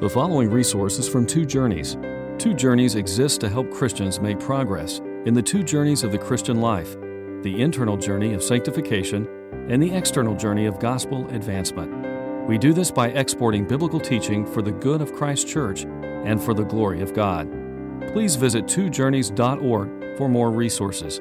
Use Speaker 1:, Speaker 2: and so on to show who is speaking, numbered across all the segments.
Speaker 1: The following resources from Two Journeys. Two Journeys exists to help Christians make progress in the two journeys of the Christian life, the internal journey of sanctification and the external journey of gospel advancement. We do this by exporting biblical teaching for the good of Christ's church and for the glory of God. Please visit twojourneys.org for more resources.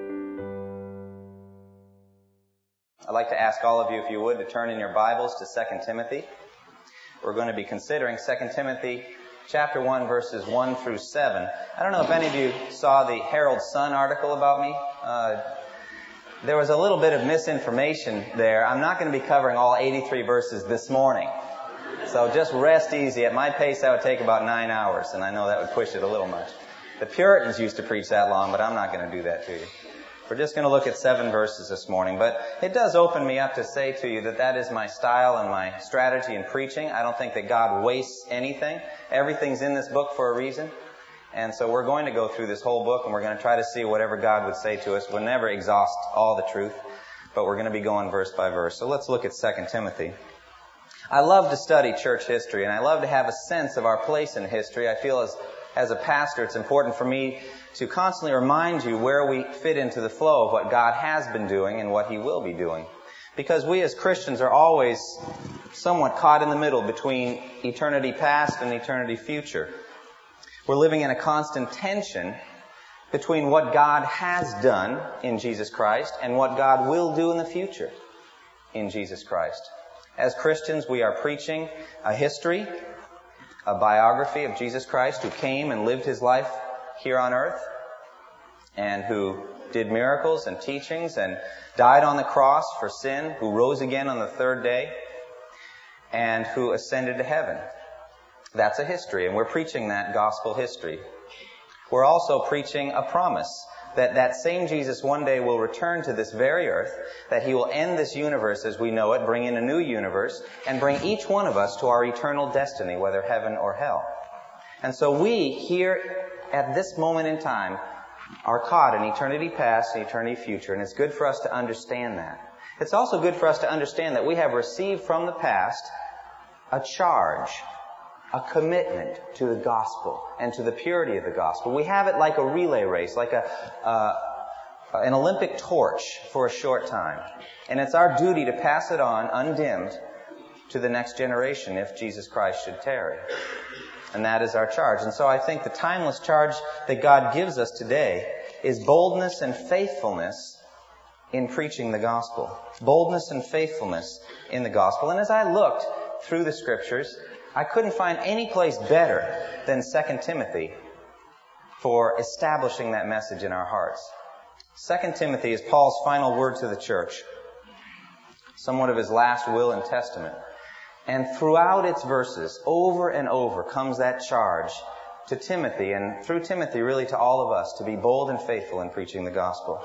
Speaker 2: I'd like to ask all of you, if you would, to turn in your Bibles to 2 Timothy. We're going to be considering 2 Timothy chapter 1, verses 1 through 7. I don't know if any of you saw the Herald Sun article about me. There was a little bit of misinformation there. I'm not going to be covering all 83 verses this morning. So just rest easy. At my pace, that would take about 9 hours, and I know that would push it a little much. The Puritans used to preach that long, but I'm not going to do that to you. We're just going to look at 7 verses this morning, but it does open me up to say to you that that is my style and my strategy in preaching. I don't think that God wastes anything. Everything's in this book for a reason. And so we're going to go through this whole book, and we're going to try to see whatever God would say to us. We'll never exhaust all the truth, but we're going to be going verse by verse. So let's look at 2 Timothy. I love to study church history, and I love to have a sense of our place in history. I feel as a pastor, it's important for me to constantly remind you where we fit into the flow of what God has been doing and what He will be doing. Because we as Christians are always somewhat caught in the middle between eternity past and eternity future. We're living in a constant tension between what God has done in Jesus Christ and what God will do in the future in Jesus Christ. As Christians, we are preaching a history, a biography of Jesus Christ, who came and lived His life here on earth, and who did miracles and teachings and died on the cross for sin, who rose again on the third day, and who ascended to heaven. That's a history, and we're preaching that gospel history. We're also preaching a promise that that same Jesus one day will return to this very earth, that He will end this universe as we know it, bring in a new universe, and bring each one of us to our eternal destiny, whether heaven or hell. And so we, here at this moment in time, are caught in eternity past and eternity future, and it's good for us to understand that. It's also good for us to understand that we have received from the past a charge, a commitment to the gospel and to the purity of the gospel. We have it like a relay race, like an Olympic torch for a short time. And it's our duty to pass it on undimmed to the next generation if Jesus Christ should tarry. And that is our charge. And so I think the timeless charge that God gives us today is boldness and faithfulness in preaching the gospel. Boldness and faithfulness in the gospel. And as I looked through the Scriptures, I couldn't find any place better than 2 Timothy for establishing that message in our hearts. 2 Timothy is Paul's final word to the church, somewhat of his last will and testament. And throughout its verses, over and over, comes that charge to Timothy, and through Timothy, really to all of us, to be bold and faithful in preaching the gospel.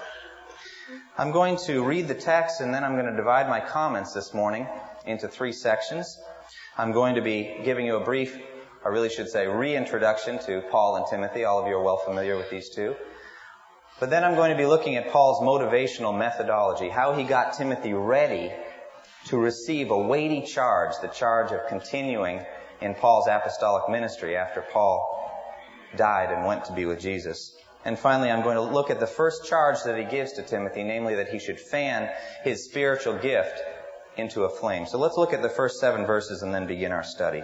Speaker 2: I'm going to read the text, and then I'm going to divide my comments this morning into 3 sections. I'm going to be giving you a brief, I really should say, reintroduction to Paul and Timothy. All of you are well familiar with these two. But then I'm going to be looking at Paul's motivational methodology, how he got Timothy ready to receive a weighty charge, the charge of continuing in Paul's apostolic ministry after Paul died and went to be with Jesus. And finally, I'm going to look at the first charge that he gives to Timothy, namely that he should fan his spiritual gift into a flame. So let's look at the first 7 verses and then begin our study.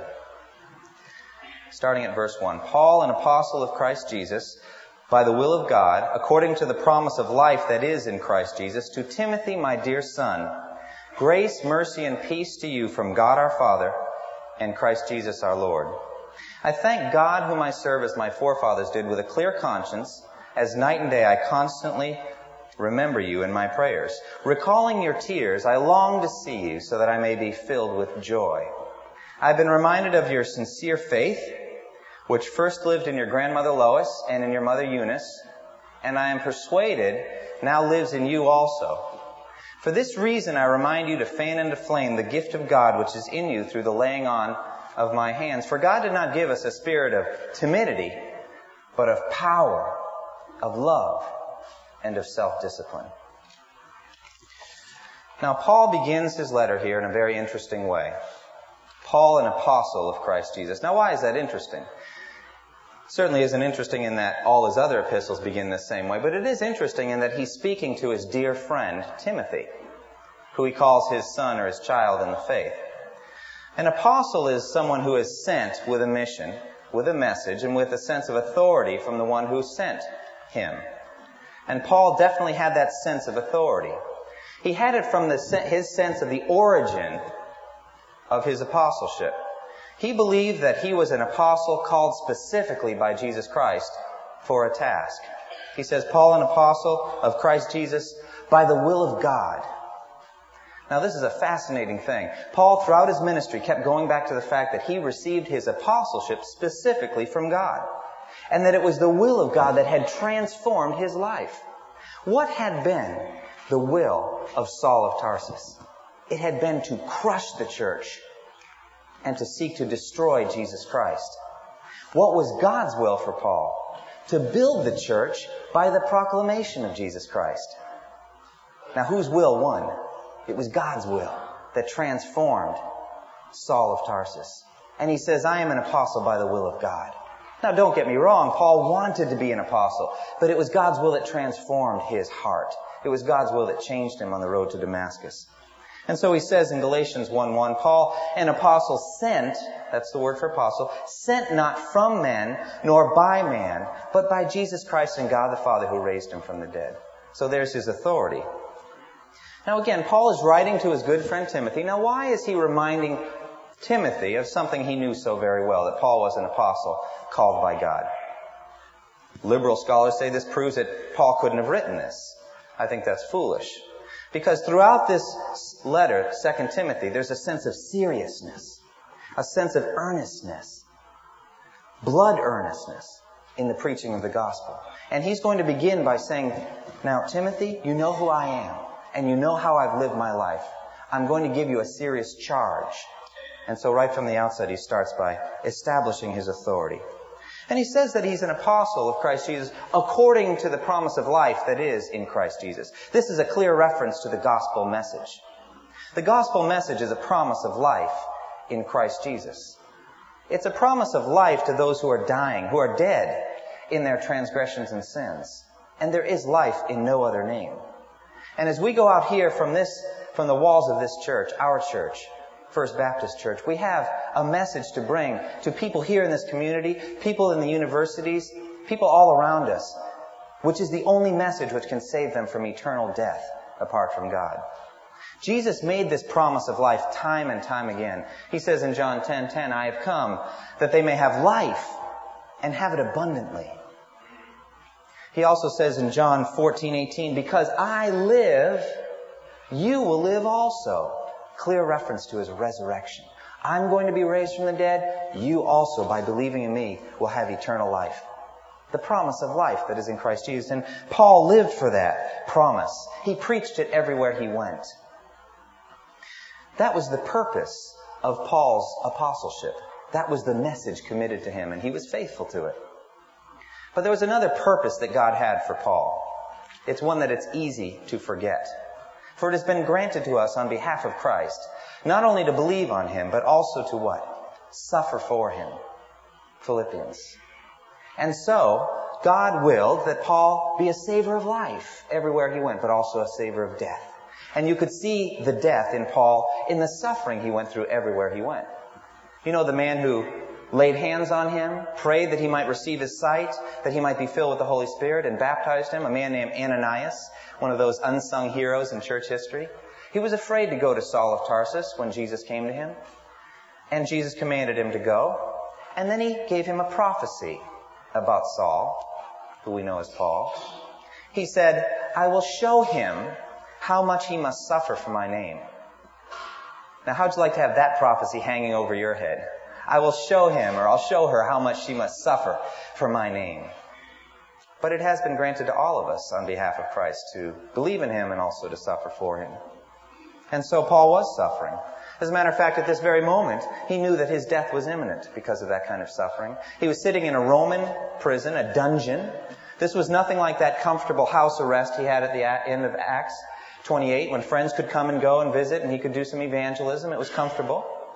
Speaker 2: Starting at verse 1. Paul, an apostle of Christ Jesus, by the will of God, according to the promise of life that is in Christ Jesus, to Timothy, my dear son, grace, mercy, and peace to you from God our Father and Christ Jesus our Lord. I thank God whom I serve as my forefathers did with a clear conscience, as night and day I constantly remember you in my prayers. Recalling your tears, I long to see you so that I may be filled with joy. I've been reminded of your sincere faith, which first lived in your grandmother Lois and in your mother Eunice, and I am persuaded now lives in you also. For this reason I remind you to fan into flame the gift of God which is in you through the laying on of my hands. For God did not give us a spirit of timidity, but of power, of love, and of self-discipline. Now, Paul begins his letter here in a very interesting way. Paul, an apostle of Christ Jesus. Now, why is that interesting? Certainly isn't interesting in that all his other epistles begin the same way, but it is interesting in that he's speaking to his dear friend, Timothy, who he calls his son or his child in the faith. An apostle is someone who is sent with a mission, with a message, and with a sense of authority from the one who sent him. And Paul definitely had that sense of authority. He had it from his sense of the origin of his apostleship. He believed that he was an apostle called specifically by Jesus Christ for a task. He says, Paul, an apostle of Christ Jesus by the will of God. Now, this is a fascinating thing. Paul, throughout his ministry, kept going back to the fact that he received his apostleship specifically from God, and that it was the will of God that had transformed his life. What had been the will of Saul of Tarsus? It had been to crush the church and to seek to destroy Jesus Christ. What was God's will for Paul? To build the church by the proclamation of Jesus Christ. Now, whose will won? It was God's will that transformed Saul of Tarsus. And he says, I am an apostle by the will of God. Now, don't get me wrong. Paul wanted to be an apostle, but it was God's will that transformed his heart. It was God's will that changed him on the road to Damascus. And so he says in Galatians 1:1, Paul, an apostle sent, that's the word for apostle, sent not from men nor by man, but by Jesus Christ and God the Father who raised him from the dead. So there's his authority. Now again, Paul is writing to his good friend Timothy. Now why is he reminding Timothy of something he knew so very well, that Paul was an apostle called by God? Liberal scholars say this proves that Paul couldn't have written this. I think that's foolish. Because throughout this letter, 2 Timothy, there's a sense of seriousness, a sense of earnestness, blood earnestness in the preaching of the gospel. And he's going to begin by saying, now, Timothy, you know who I am, and you know how I've lived my life. I'm going to give you a serious charge. And so right from the outset, he starts by establishing his authority. And he says that he's an apostle of Christ Jesus according to the promise of life that is in Christ Jesus. This is a clear reference to the gospel message. The gospel message is a promise of life in Christ Jesus. It's a promise of life to those who are dying, who are dead in their transgressions and sins. And there is life in no other name. And as we go out here from the walls of this church, our church, First Baptist Church, we have a message to bring to people here in this community, people in the universities, people all around us, which is the only message which can save them from eternal death apart from God. Jesus made this promise of life time and time again. He says in John 10:10, I have come that they may have life and have it abundantly. He also says in John 14:18, because I live, you will live also. Clear reference to his resurrection. I'm going to be raised from the dead. You also, by believing in me, will have eternal life. The promise of life that is in Christ Jesus. And Paul lived for that promise. He preached it everywhere he went. That was the purpose of Paul's apostleship. That was the message committed to him, and he was faithful to it. But there was another purpose that God had for Paul. It's one that it's easy to forget. For it has been granted to us on behalf of Christ, not only to believe on him, but also to what? Suffer for him. Philippians. And so, God willed that Paul be a savior of life everywhere he went, but also a savior of death. And you could see the death in Paul in the suffering he went through everywhere he went. You know, the man who laid hands on him, prayed that he might receive his sight, that he might be filled with the Holy Spirit, and baptized him, a man named Ananias, one of those unsung heroes in church history. He was afraid to go to Saul of Tarsus when Jesus came to him. And Jesus commanded him to go. And then he gave him a prophecy about Saul, who we know as Paul. He said, I will show him how much he must suffer for my name. Now, how'd you like to have that prophecy hanging over your head? I will show him, or I'll show her how much she must suffer for my name. But it has been granted to all of us on behalf of Christ to believe in him and also to suffer for him. And so Paul was suffering. As a matter of fact, at this very moment, he knew that his death was imminent because of that kind of suffering. He was sitting in a Roman prison, a dungeon. This was nothing like that comfortable house arrest he had at the end of Acts 28, when friends could come and go and visit and he could do some evangelism. It was comfortable.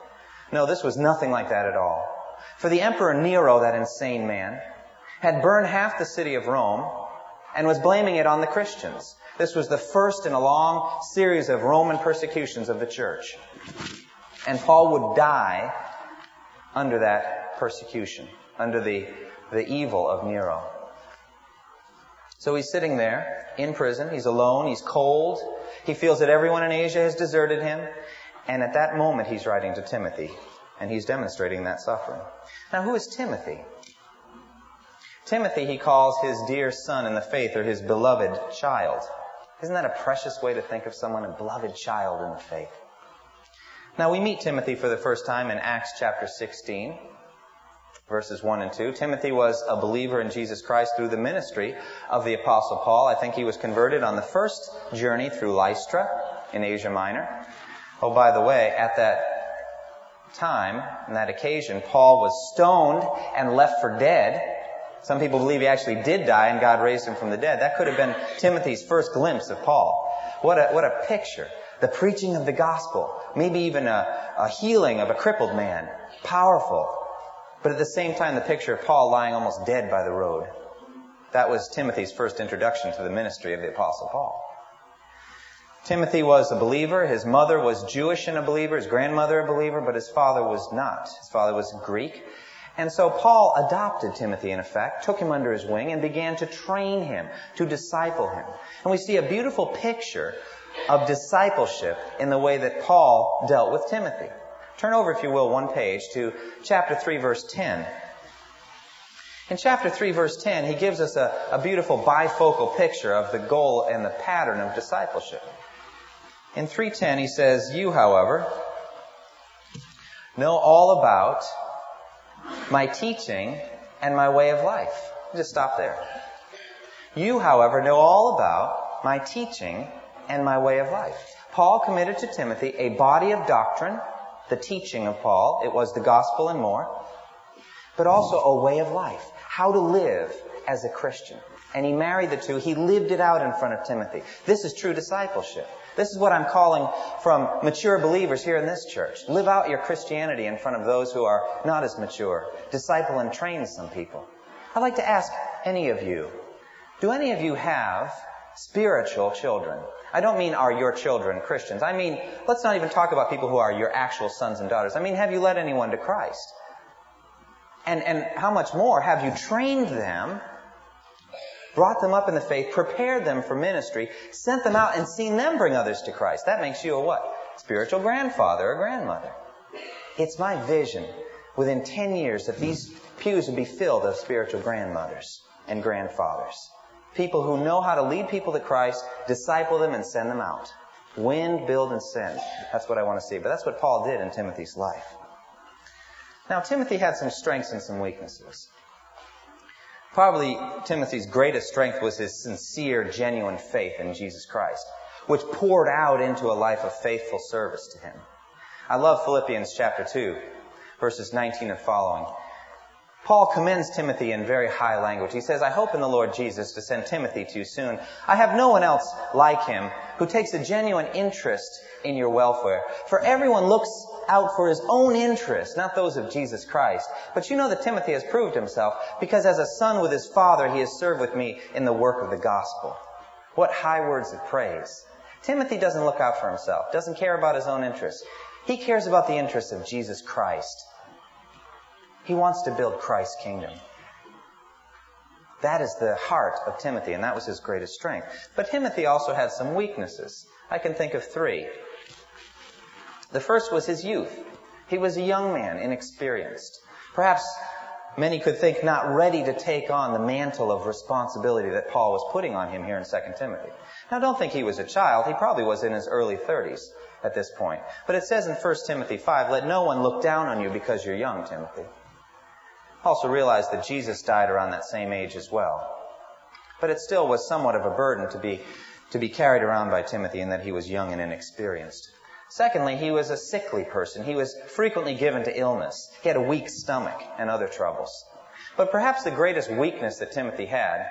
Speaker 2: No, this was nothing like that at all. For the Emperor Nero, that insane man, had burned half the city of Rome and was blaming it on the Christians. This was the first in a long series of Roman persecutions of the church. And Paul would die under that persecution, under the evil of Nero. So he's sitting there in prison. He's alone. He's cold. He feels that everyone in Asia has deserted him. And at that moment, he's writing to Timothy. And he's demonstrating that suffering. Now, who is Timothy? Timothy he calls his dear son in the faith, or his beloved child. Isn't that a precious way to think of someone, a beloved child in the faith? Now, we meet Timothy for the first time in Acts chapter 16, verses 1 and 2. Timothy was a believer in Jesus Christ through the ministry of the Apostle Paul. I think he was converted on the first journey through Lystra in Asia Minor. Oh, by the way, at that time, on that occasion, Paul was stoned and left for dead. Some people believe he actually did die and God raised him from the dead. That could have been Timothy's first glimpse of Paul. What a picture. The preaching of the gospel. Maybe even a healing of a crippled man. Powerful. But at the same time, the picture of Paul lying almost dead by the road. That was Timothy's first introduction to the ministry of the Apostle Paul. Timothy was a believer. His mother was Jewish and a believer. His grandmother a believer, but his father was not. His father was Greek. And so Paul adopted Timothy, in effect, took him under his wing, and began to train him, to disciple him. And we see a beautiful picture of discipleship in the way that Paul dealt with Timothy. Turn over, if you will, one page to chapter 3, verse 10. In chapter 3, verse 10, he gives us a beautiful bifocal picture of the goal and the pattern of discipleship. In 3:10, he says, "You, however, know all about my teaching and my way of life." Just stop there. "You, however, know all about my teaching and my way of life." Paul committed to Timothy a body of doctrine, the teaching of Paul. It was the gospel and more. But also a way of life. How to live as a Christian. And he married the two. He lived it out in front of Timothy. This is true discipleship. This is what I'm calling from mature believers here in this church. Live out your Christianity in front of those who are not as mature. Disciple and train some people. I'd like to ask any of you, do any of you have spiritual children? I don't mean are your children Christians. I mean, let's not even talk about people who are your actual sons and daughters. I mean, have you led anyone to Christ? And how much more, have you trained them, brought them up in the faith, prepared them for ministry, sent them out and seen them bring others to Christ? That makes you a what? Spiritual grandfather or grandmother. It's my vision within 10 years that these pews would be filled of spiritual grandmothers and grandfathers. People who know how to lead people to Christ, disciple them, and send them out. Win, build, and send. That's what I want to see. But that's what Paul did in Timothy's life. Now, Timothy had some strengths and some weaknesses. Probably Timothy's greatest strength was his sincere, genuine faith in Jesus Christ, which poured out into a life of faithful service to him. I love Philippians chapter 2, verses 19 and following. Paul commends Timothy in very high language. He says, "I hope in the Lord Jesus to send Timothy to you soon. I have no one else like him who takes a genuine interest in your welfare. For everyone looks out for his own interests, not those of Jesus Christ. But you know that Timothy has proved himself, because as a son with his father, he has served with me in the work of the gospel." What high words of praise. Timothy doesn't look out for himself, doesn't care about his own interests. He cares about the interests of Jesus Christ. He wants to build Christ's kingdom. That is the heart of Timothy, and that was his greatest strength. But Timothy also had some weaknesses. I can think of 3. The first was his youth. He was a young man, inexperienced. Perhaps many could think not ready to take on the mantle of responsibility that Paul was putting on him here in 2 Timothy. Now, don't think he was a child. He probably was in his early 30s at this point. But it says in 1 Timothy 5, "Let no one look down on you because you're young, Timothy." Also realize that Jesus died around that same age as well. But it still was somewhat of a burden to be carried around by Timothy in that he was young and inexperienced. Secondly, he was a sickly person. He was frequently given to illness. He had a weak stomach and other troubles. But perhaps the greatest weakness that Timothy had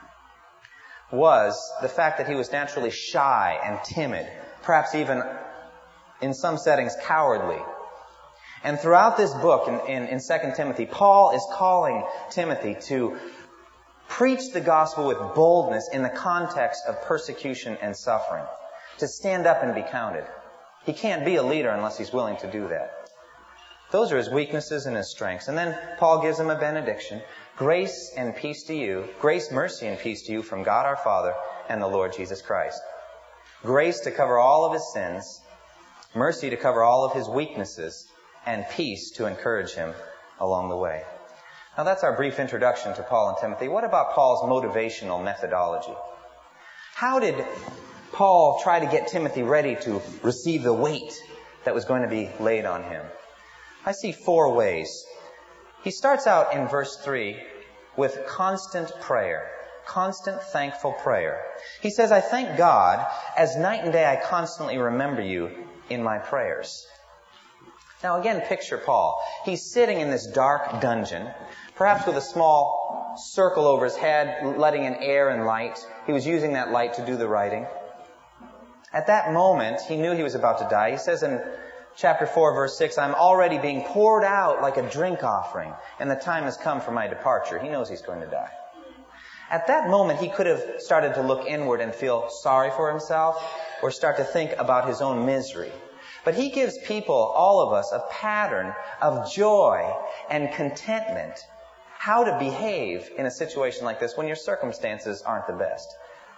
Speaker 2: was the fact that he was naturally shy and timid, perhaps even in some settings cowardly. And throughout this book in 2 Timothy, Paul is calling Timothy to preach the gospel with boldness in the context of persecution and suffering, to stand up and be counted. He can't be a leader unless he's willing to do that. Those are his weaknesses and his strengths. And then Paul gives him a benediction. Grace and peace to you, grace, mercy, and peace to you from God our Father and the Lord Jesus Christ. Grace to cover all of his sins, mercy to cover all of his weaknesses, and peace to encourage him along the way. Now that's our brief introduction to Paul and Timothy. What about Paul's motivational methodology? How did Paul try to get Timothy ready to receive the weight that was going to be laid on him? I see 4 ways. He starts out in verse 3 with constant prayer, constant thankful prayer. He says, I thank God, as night and day I constantly remember you in my prayers. Now again, picture Paul. He's sitting in this dark dungeon, perhaps with a small circle over his head, letting in air and light. He was using that light to do the writing. At that moment, he knew he was about to die. He says in chapter 4, verse 6, I'm already being poured out like a drink offering, and the time has come for my departure. He knows he's going to die. At that moment, he could have started to look inward and feel sorry for himself, or start to think about his own misery. But he gives people, all of us, a pattern of joy and contentment, how to behave in a situation like this when your circumstances aren't the best.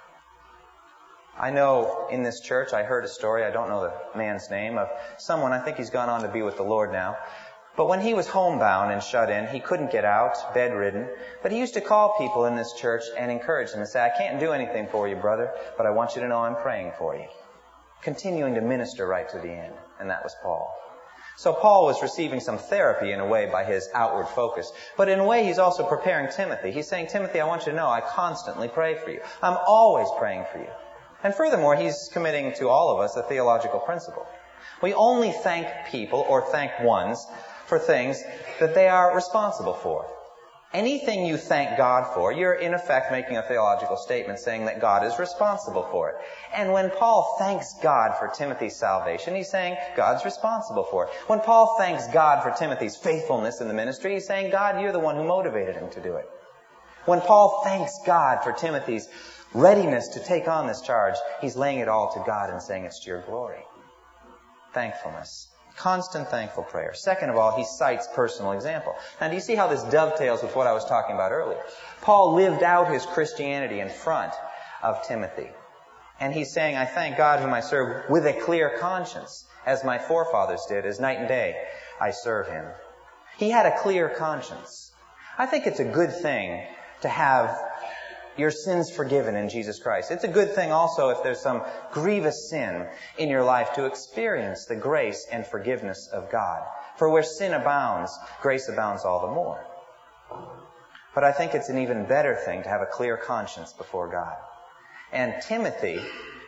Speaker 2: I know in this church, I heard a story, I don't know the man's name, of someone, I think he's gone on to be with the Lord now, but when he was homebound and shut in, he couldn't get out, bedridden, but he used to call people in this church and encourage them and say, I can't do anything for you, brother, but I want you to know I'm praying for you. Continuing to minister right to the end. And that was Paul. So Paul was receiving some therapy in a way by his outward focus. But in a way, he's also preparing Timothy. He's saying, Timothy, I want you to know I constantly pray for you. I'm always praying for you. And furthermore, he's committing to all of us a theological principle. We only thank people or thank ones for things that they are responsible for. Anything you thank God for, you're in effect making a theological statement saying that God is responsible for it. And when Paul thanks God for Timothy's salvation, he's saying God's responsible for it. When Paul thanks God for Timothy's faithfulness in the ministry, he's saying, God, you're the one who motivated him to do it. When Paul thanks God for Timothy's readiness to take on this charge, he's laying it all to God and saying it's to your glory. Thankfulness. Constant thankful prayer. Second of all, he cites personal example. Now, do you see how this dovetails with what I was talking about earlier? Paul lived out his Christianity in front of Timothy. And he's saying, I thank God whom I serve with a clear conscience, as my forefathers did, as night and day I serve him. He had a clear conscience. I think it's a good thing to have your sins forgiven in Jesus Christ. It's a good thing also if there's some grievous sin in your life to experience the grace and forgiveness of God. For where sin abounds, grace abounds all the more. But I think it's an even better thing to have a clear conscience before God. And Timothy,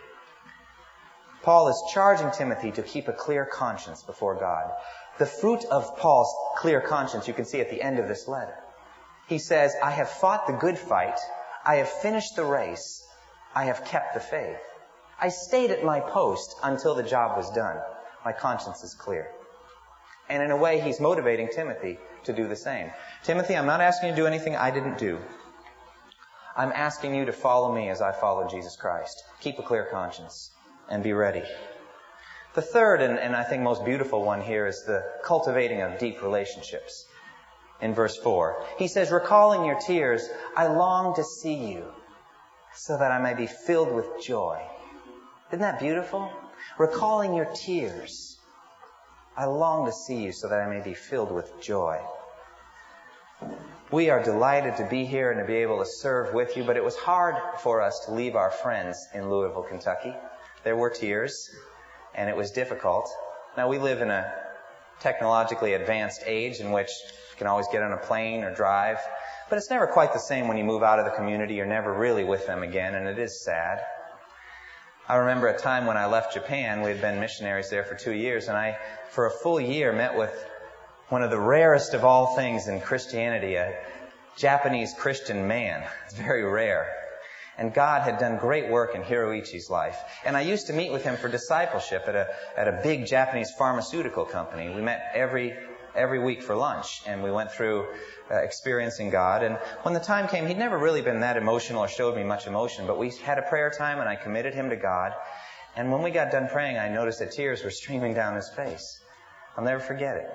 Speaker 2: Paul is charging Timothy to keep a clear conscience before God. The fruit of Paul's clear conscience you can see at the end of this letter. He says, I have fought the good fight. I have finished the race. I have kept the faith. I stayed at my post until the job was done. My conscience is clear. And in a way, he's motivating Timothy to do the same. Timothy, I'm not asking you to do anything I didn't do. I'm asking you to follow me as I follow Jesus Christ. Keep a clear conscience and be ready. The third and I think most beautiful one here is the cultivating of deep relationships. In verse 4, he says, recalling your tears, I long to see you so that I may be filled with joy. Isn't that beautiful? Recalling your tears, I long to see you so that I may be filled with joy. We are delighted to be here and to be able to serve with you, but it was hard for us to leave our friends in Louisville, Kentucky. There were tears, and it was difficult. Now, we live in a technologically advanced age in which you can always get on a plane or drive, but it's never quite the same when you move out of the community. You're never really with them again, and it is sad. I remember a time when I left Japan. We had been missionaries there for 2 years, and I, for a full year, met with one of the rarest of all things in Christianity, a Japanese Christian man. It's very rare. And God had done great work in Hiroichi's life. And I used to meet with him for discipleship at a big Japanese pharmaceutical company. We met every week for lunch, and we went through experiencing God. And when the time came, he'd never really been that emotional or showed me much emotion, but we had a prayer time, and I committed him to God. And when we got done praying, I noticed that tears were streaming down his face. I'll never forget it.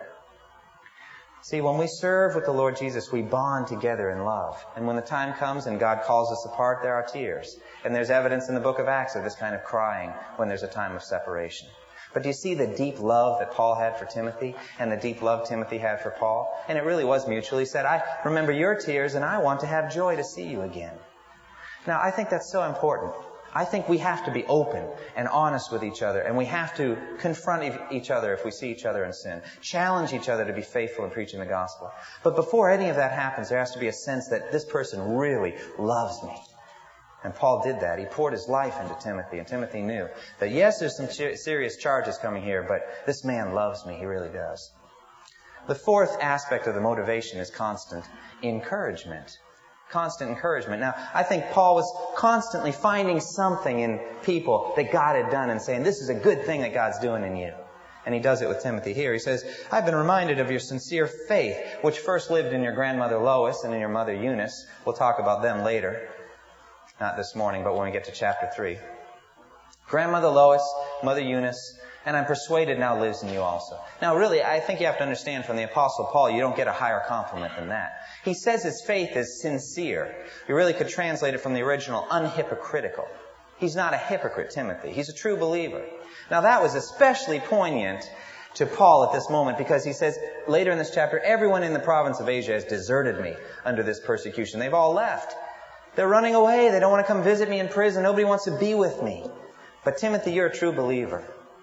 Speaker 2: See, when we serve with the Lord Jesus, we bond together in love. And when the time comes and God calls us apart, there are tears. And there's evidence in the book of Acts of this kind of crying when there's a time of separation. But do you see the deep love that Paul had for Timothy and the deep love Timothy had for Paul? And it really was mutual. He said, I remember your tears and I want to have joy to see you again. Now, I think that's so important. I think we have to be open and honest with each other, and we have to confront each other if we see each other in sin. Challenge each other to be faithful in preaching the gospel. But before any of that happens, there has to be a sense that this person really loves me. And Paul did that. He poured his life into Timothy, and Timothy knew that, yes, there's some serious charges coming here, but this man loves me. He really does. The fourth aspect of the motivation is constant encouragement. Constant encouragement. Now, I think Paul was constantly finding something in people that God had done and saying, this is a good thing that God's doing in you. And he does it with Timothy here. He says, I've been reminded of your sincere faith, which first lived in your grandmother Lois and in your mother Eunice. We'll talk about them later. Not this morning, but when we get to chapter 3. Grandmother Lois, Mother Eunice, and I'm persuaded now lives in you also. Now really, I think you have to understand from the Apostle Paul, you don't get a higher compliment than that. He says his faith is sincere. You really could translate it from the original, unhypocritical. He's not a hypocrite, Timothy. He's a true believer. Now that was especially poignant to Paul at this moment because he says later in this chapter, everyone in the province of Asia has deserted me under this persecution. They've all left. They're running away. They don't want to come visit me in prison. Nobody wants to be with me. But Timothy, you're a true believer.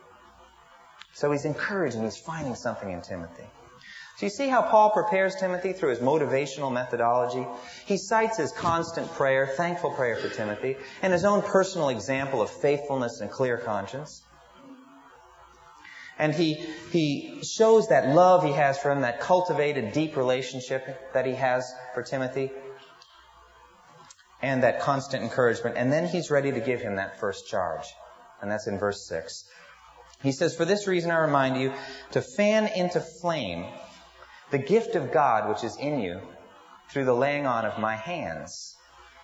Speaker 2: So he's encouraging. He's finding something in Timothy. So you see how Paul prepares Timothy through his motivational methodology? He cites his constant prayer, thankful prayer for Timothy, and his own personal example of faithfulness and clear conscience. And he shows that love he has for him, that cultivated, deep relationship that he has for Timothy, and that constant encouragement. And then he's ready to give him that first charge. And that's in verse 6. He says, for this reason I remind you to fan into flame the gift of God which is in you through the laying on of my hands.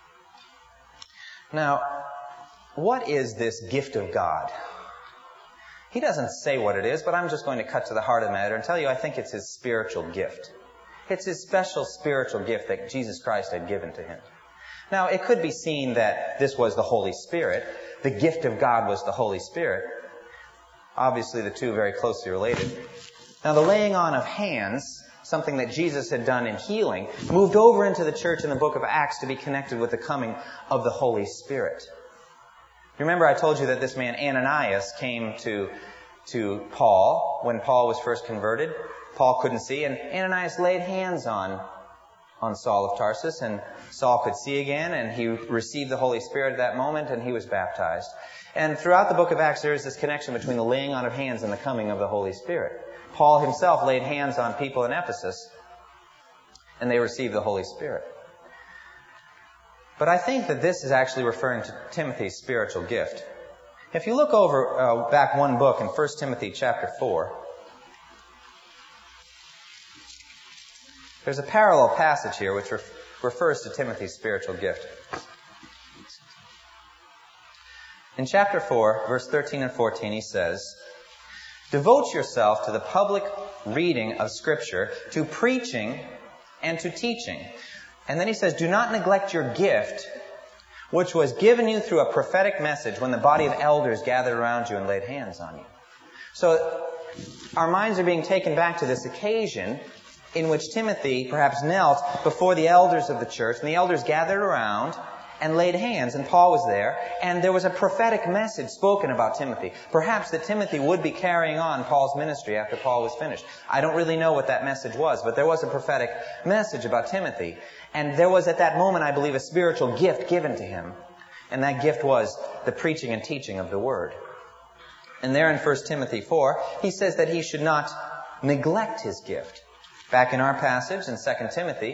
Speaker 2: Now, what is this gift of God? He doesn't say what it is, but I'm just going to cut to the heart of the matter and tell you I think it's his spiritual gift. It's his special spiritual gift that Jesus Christ had given to him. Now, it could be seen that this was the Holy Spirit. The gift of God was the Holy Spirit. Obviously, the two are very closely related. Now, the laying on of hands, something that Jesus had done in healing, moved over into the church in the book of Acts to be connected with the coming of the Holy Spirit. Remember, I told you that this man Ananias came to Paul when Paul was first converted. Paul couldn't see, and Ananias laid hands on Saul of Tarsus, and Saul could see again, and he received the Holy Spirit at that moment, and he was baptized. And throughout the book of Acts, there is this connection between the laying on of hands and the coming of the Holy Spirit. Paul himself laid hands on people in Ephesus, and they received the Holy Spirit. But I think that this is actually referring to Timothy's spiritual gift. If you look over back one book in 1 Timothy chapter 4, there's a parallel passage here which refers to Timothy's spiritual gift. In chapter 4, verse 13 and 14, he says, devote yourself to the public reading of Scripture, to preaching and to teaching. And then he says, do not neglect your gift, which was given you through a prophetic message when the body of elders gathered around you and laid hands on you. So our minds are being taken back to this occasion in which Timothy perhaps knelt before the elders of the church, and the elders gathered around and laid hands, and Paul was there, and there was a prophetic message spoken about Timothy. Perhaps that Timothy would be carrying on Paul's ministry after Paul was finished. I don't really know what that message was, but there was a prophetic message about Timothy. And there was at that moment, I believe, a spiritual gift given to him. And that gift was the preaching and teaching of the Word. And there in 1 Timothy 4, he says that he should not neglect his gift. Back in our passage in 2 Timothy,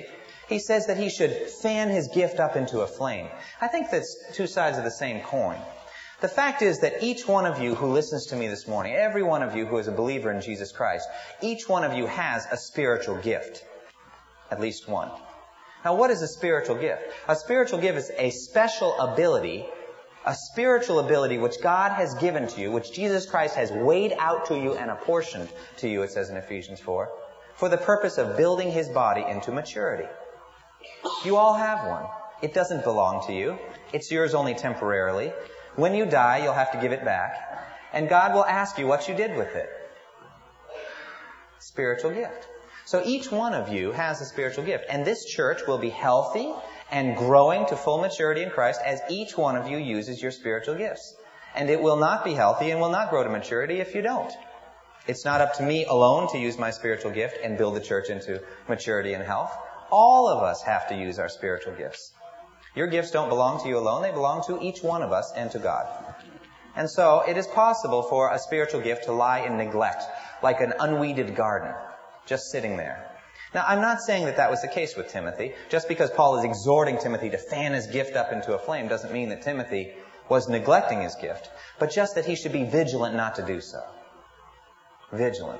Speaker 2: He says that he should fan his gift up into a flame. I think that's two sides of the same coin. The fact is that each one of you who listens to me this morning, every one of you who is a believer in Jesus Christ, each one of you has a spiritual gift. At least one. Now, what is a spiritual gift? A spiritual gift is a special ability, a spiritual ability which God has given to you, which Jesus Christ has weighed out to you and apportioned to you, it says in Ephesians 4, for the purpose of building His body into maturity. You all have one. It doesn't belong to you. It's yours only temporarily. When you die, you'll have to give it back. And God will ask you what you did with it. Spiritual gift. So each one of you has a spiritual gift. And this church will be healthy and growing to full maturity in Christ as each one of you uses your spiritual gifts. And it will not be healthy and will not grow to maturity if you don't. It's not up to me alone to use my spiritual gift and build the church into maturity and health. All of us have to use our spiritual gifts. Your gifts don't belong to you alone. They belong to each one of us and to God. And so it is possible for a spiritual gift to lie in neglect, like an unweeded garden, just sitting there. Now, I'm not saying that that was the case with Timothy. Just because Paul is exhorting Timothy to fan his gift up into a flame doesn't mean that Timothy was neglecting his gift, but just that he should be vigilant not to do so. Vigilant.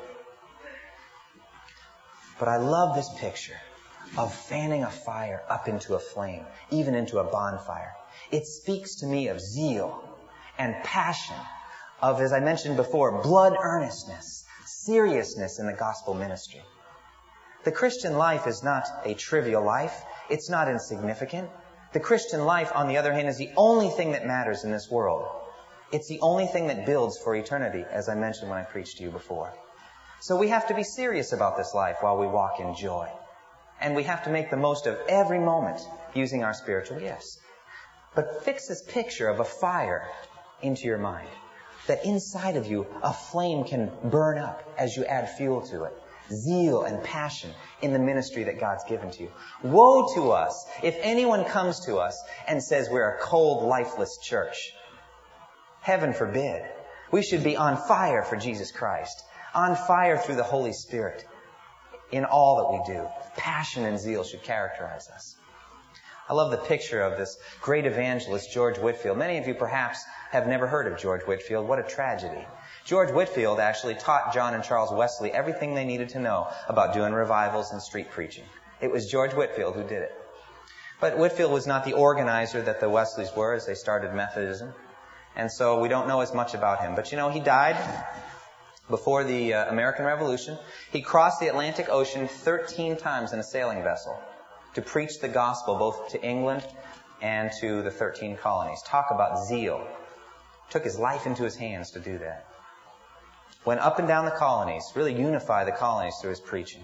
Speaker 2: But I love this picture of fanning a fire up into a flame, even into a bonfire. It speaks to me of zeal and passion, of, as I mentioned before, blood earnestness, seriousness in the gospel ministry. The Christian life is not a trivial life. It's not insignificant. The Christian life, on the other hand, is the only thing that matters in this world. It's the only thing that builds for eternity, as I mentioned when I preached to you before. So we have to be serious about this life while we walk in joy. And we have to make the most of every moment using our spiritual gifts. But fix this picture of a fire into your mind. That inside of you, a flame can burn up as you add fuel to it. Zeal and passion in the ministry that God's given to you. Woe to us if anyone comes to us and says we're a cold, lifeless church. Heaven forbid. We should be on fire for Jesus Christ. On fire through the Holy Spirit. In all that we do. Passion and zeal should characterize us. I love the picture of this great evangelist, George Whitefield. Many of you perhaps have never heard of George Whitefield. What a tragedy. George Whitefield actually taught John and Charles Wesley everything they needed to know about doing revivals and street preaching. It was George Whitefield who did it. But Whitefield was not the organizer that the Wesleys were as they started Methodism. And so we don't know as much about him. But you know, he died before the American Revolution. He crossed the Atlantic Ocean 13 times in a sailing vessel to preach the gospel both to England and to the 13 colonies. Talk about zeal. Took his life into his hands to do that. Went up and down the colonies, really unified the colonies through his preaching.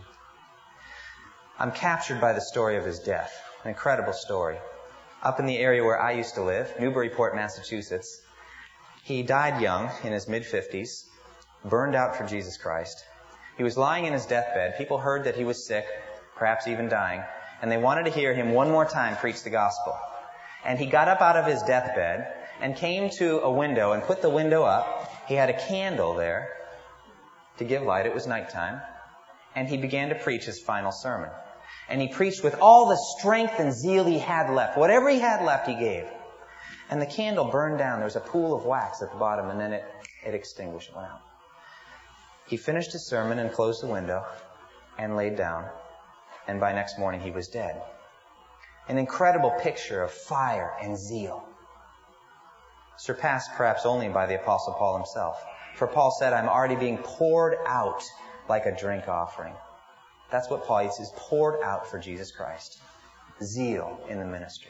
Speaker 2: I'm captured by the story of his death. An incredible story. Up in the area where I used to live, Newburyport, Massachusetts, he died young, in his mid-50s, burned out for Jesus Christ. He was lying in his deathbed. People heard that he was sick, perhaps even dying, and they wanted to hear him one more time preach the gospel. And he got up out of his deathbed and came to a window and put the window up. He had a candle there to give light. It was nighttime. And he began to preach his final sermon. And he preached with all the strength and zeal he had left. Whatever he had left, he gave. And the candle burned down. There was a pool of wax at the bottom, and then it extinguished, went out. He finished his sermon and closed the window and laid down. And by next morning, he was dead. An incredible picture of fire and zeal. Surpassed perhaps only by the Apostle Paul himself. For Paul said, I'm already being poured out like a drink offering. That's what Paul is poured out for Jesus Christ. Zeal in the ministry.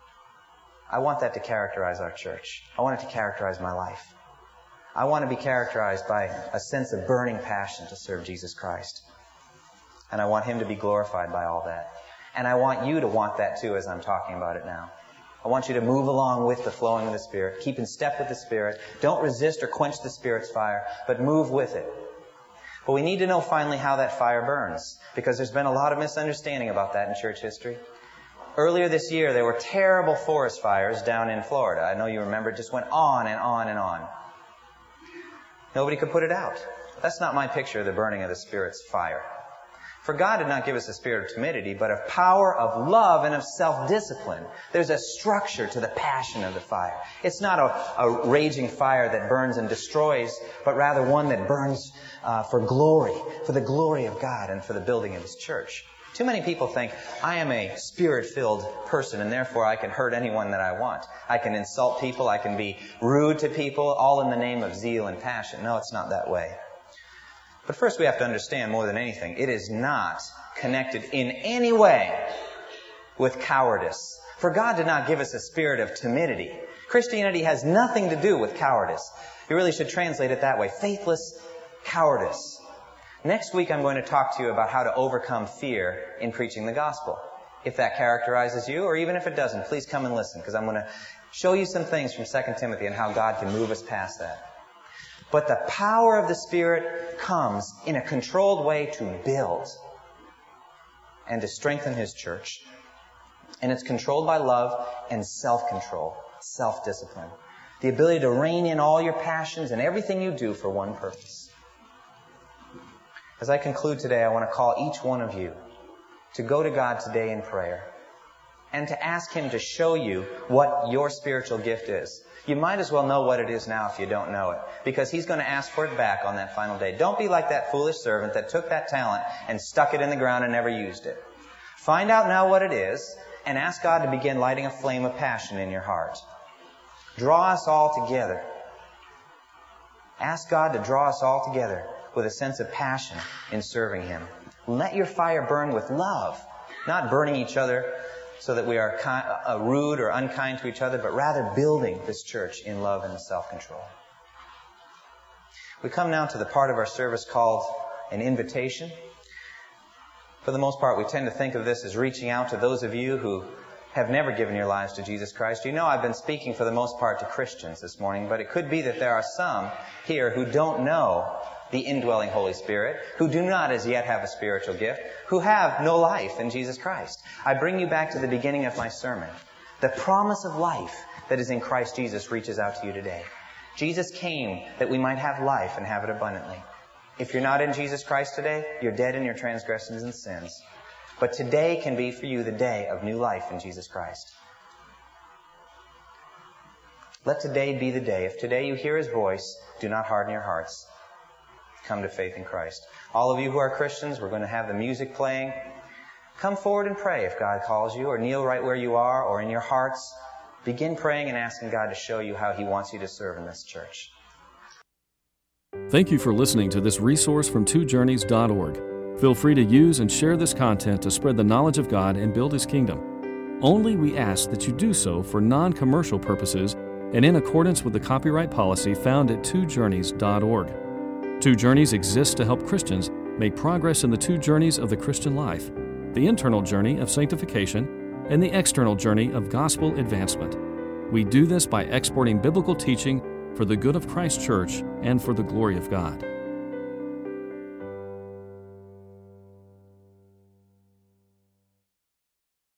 Speaker 2: I want that to characterize our church. I want it to characterize my life. I want to be characterized by a sense of burning passion to serve Jesus Christ. And I want Him to be glorified by all that. And I want you to want that too as I'm talking about it now. I want you to move along with the flowing of the Spirit. Keep in step with the Spirit. Don't resist or quench the Spirit's fire, but move with it. But we need to know finally how that fire burns, because there's been a lot of misunderstanding about that in church history. Earlier this year, there were terrible forest fires down in Florida. I know you remember, it just went on and on and on. Nobody could put it out. That's not my picture of the burning of the Spirit's fire. For God did not give us a spirit of timidity, but of power, of love, and of self-discipline. There's a structure to the passion of the fire. It's not a raging fire that burns and destroys, but rather one that burns for glory, for the glory of God and for the building of His church. Too many people think, I am a spirit-filled person and therefore I can hurt anyone that I want. I can insult people, I can be rude to people, all in the name of zeal and passion. No, it's not that way. But first we have to understand more than anything, it is not connected in any way with cowardice. For God did not give us a spirit of timidity. Christianity has nothing to do with cowardice. You really should translate it that way. Faithless cowardice. Next week I'm going to talk to you about how to overcome fear in preaching the gospel. If that characterizes you, or even if it doesn't, please come and listen, because I'm going to show you some things from 2 Timothy and how God can move us past that. But the power of the Spirit comes in a controlled way to build and to strengthen His church. And it's controlled by love and self-control, self-discipline. The ability to rein in all your passions and everything you do for one purpose. As I conclude today, I want to call each one of you to go to God today in prayer and to ask Him to show you what your spiritual gift is. You might as well know what it is now if you don't know it, because He's going to ask for it back on that final day. Don't be like that foolish servant that took that talent and stuck it in the ground and never used it. Find out now what it is and ask God to begin lighting a flame of passion in your heart. Draw us all together. Ask God to draw us all together with a sense of passion in serving Him. Let your fire burn with love, not burning each other so that we are rude or unkind to each other, but rather building this church in love and self-control. We come now to the part of our service called an invitation. For the most part, we tend to think of this as reaching out to those of you who have never given your lives to Jesus Christ. You know I've been speaking for the most part to Christians this morning, but it could be that there are some here who don't know the indwelling Holy Spirit, who do not as yet have a spiritual gift, who have no life in Jesus Christ. I bring you back to the beginning of my sermon. The promise of life that is in Christ Jesus reaches out to you today. Jesus came that we might have life and have it abundantly. If you're not in Jesus Christ today, you're dead in your transgressions and sins. But today can be for you the day of new life in Jesus Christ. Let today be the day. If today you hear His voice, do not harden your hearts. Come to faith in Christ. All of you who are Christians, we're going to have the music playing. Come forward and pray if God calls you, or kneel right where you are, or in your hearts. Begin praying and asking God to show you how He wants you to serve in this church.
Speaker 1: Thank you for listening to this resource from twojourneys.org. Feel free to use and share this content to spread the knowledge of God and build His kingdom. Only we ask that you do so for non-commercial purposes and in accordance with the copyright policy found at twojourneys.org. Two Journeys exists to help Christians make progress in the two journeys of the Christian life, the internal journey of sanctification and the external journey of gospel advancement. We do this by exporting biblical teaching for the good of Christ's church and for the glory of God.